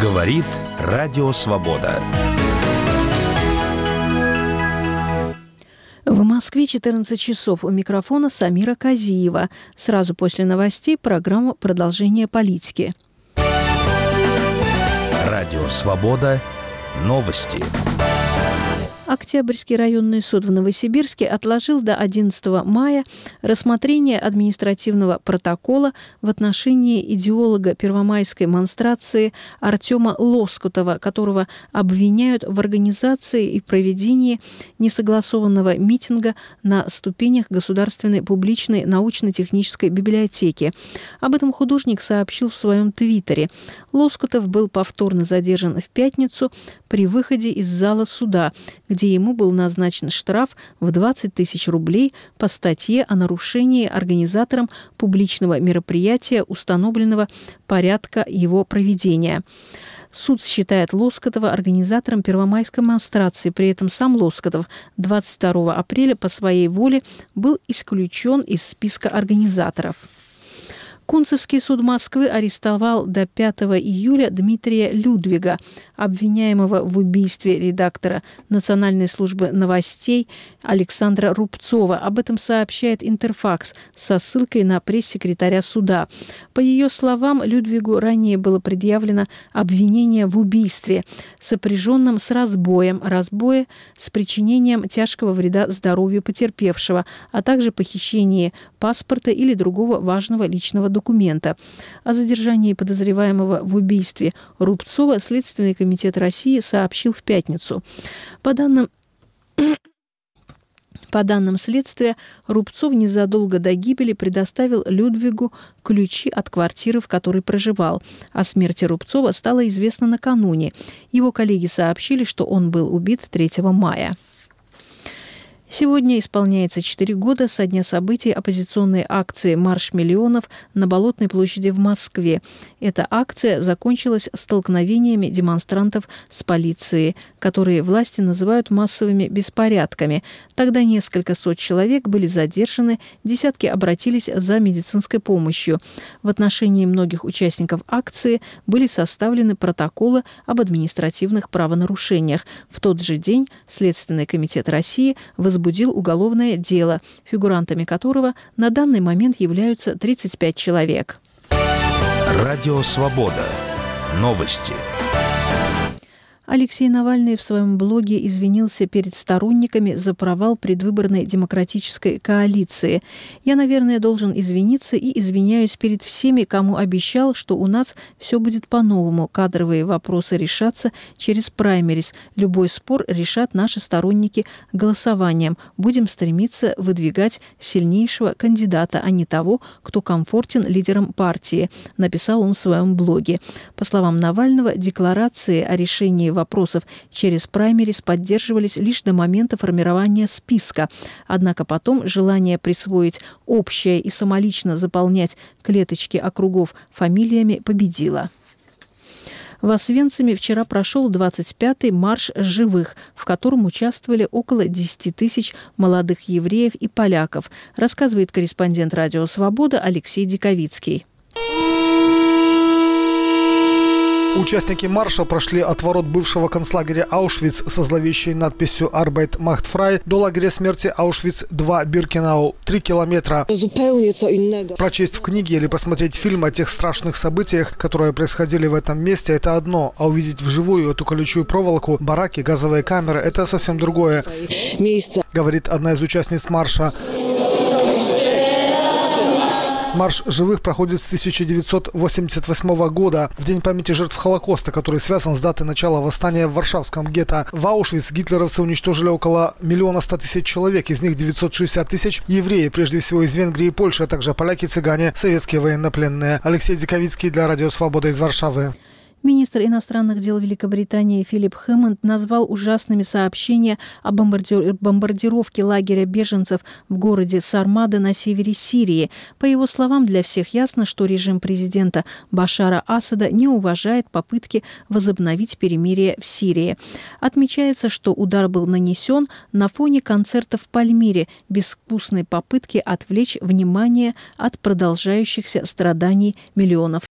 Говорит Радио Свобода. В Москве 14 часов. У микрофона Самира Казиева. Сразу после новостей программа «Продолжение политики». Радио Свобода. Новости. Октябрьский районный суд в Новосибирске отложил до 11 мая рассмотрение административного протокола в отношении идеолога первомайской монстрации Артема Лоскутова, которого обвиняют в организации и проведении несогласованного митинга на ступенях Государственной публичной научно-технической библиотеки. Об этом художник сообщил в своем твиттере. Лоскутов был повторно задержан в пятницу при выходе из зала суда, где ему был назначен штраф в 20 тысяч рублей по статье о нарушении организатором публичного мероприятия установленного порядка его проведения. Суд считает Лоскутова организатором первомайской монстрации. При этом сам Лоскутов 22 апреля по своей воле был исключен из списка организаторов. Кунцевский суд Москвы арестовал до 5 июля Дмитрия Людвига, обвиняемого в убийстве редактора Национальной службы новостей Александра Рубцова. Об этом сообщает Интерфакс со ссылкой на пресс-секретаря суда. По ее словам, Людвигу ранее было предъявлено обвинение в убийстве, сопряженном с разбоем с причинением тяжкого вреда здоровью потерпевшего, а также похищении паспорта или другого важного личного документа. О задержании подозреваемого в убийстве Рубцова Следственный комитет России сообщил в пятницу. По данным следствия, Рубцов незадолго до гибели предоставил Людвигу ключи от квартиры, в которой проживал. О смерти Рубцова стало известно накануне. Его коллеги сообщили, что он был убит 3 мая. Сегодня исполняется 4 года со дня событий оппозиционной акции «Марш миллионов» на Болотной площади в Москве. Эта акция закончилась столкновениями демонстрантов с полицией, которые власти называют массовыми беспорядками. Тогда несколько сот человек были задержаны, десятки обратились за медицинской помощью. В отношении многих участников акции были составлены протоколы об административных правонарушениях. В тот же день Следственный комитет России возбудил уголовное дело, фигурантами которого на данный момент являются 35 человек. Радио Свобода. Новости. Алексей Навальный в своем блоге извинился перед сторонниками за провал предвыборной демократической коалиции. «Я, наверное, должен извиниться и извиняюсь перед всеми, кому обещал, что у нас все будет по-новому. Кадровые вопросы решатся через праймерис. Любой спор решат наши сторонники голосованием. Будем стремиться выдвигать сильнейшего кандидата, а не того, кто комфортен лидерам партии», написал он в своем блоге. По словам Навального, декларации о решении вопросов через праймерис поддерживались лишь до момента формирования списка. Однако потом желание присвоить общее и самолично заполнять клеточки округов фамилиями победило. В Освенциме вчера прошел 25-й марш живых, в котором участвовали около 10 тысяч молодых евреев и поляков, рассказывает корреспондент «Радио Свобода» Алексей Диковицкий. Участники марша прошли от ворот бывшего концлагеря Аушвиц со зловещей надписью «Arbeit macht frei» до лагеря смерти Аушвиц-2 Биркенау. 3 километра. Прочесть в книге или посмотреть фильм о тех страшных событиях, которые происходили в этом месте, это одно. А увидеть вживую эту колючую проволоку, бараки, газовые камеры, это совсем другое, говорит одна из участниц марша. Марш живых проходит с 1988 года, в день памяти жертв Холокоста, который связан с датой начала восстания в Варшавском гетто. В Аушвиц гитлеровцы уничтожили около 1 100 000 человек, из них 960 тысяч евреи, прежде всего из Венгрии и Польши, а также поляки, цыгане, советские военнопленные. Алексей Диковицкий для Радио Свобода из Варшавы. Министр иностранных дел Великобритании Филипп Хэммонд назвал ужасными сообщения о бомбардировке лагеря беженцев в городе Сармада на севере Сирии. По его словам, для всех ясно, что режим президента Башара Асада не уважает попытки возобновить перемирие в Сирии. Отмечается, что удар был нанесен на фоне концерта в Пальмире, безвкусной попытки отвлечь внимание от продолжающихся страданий миллионов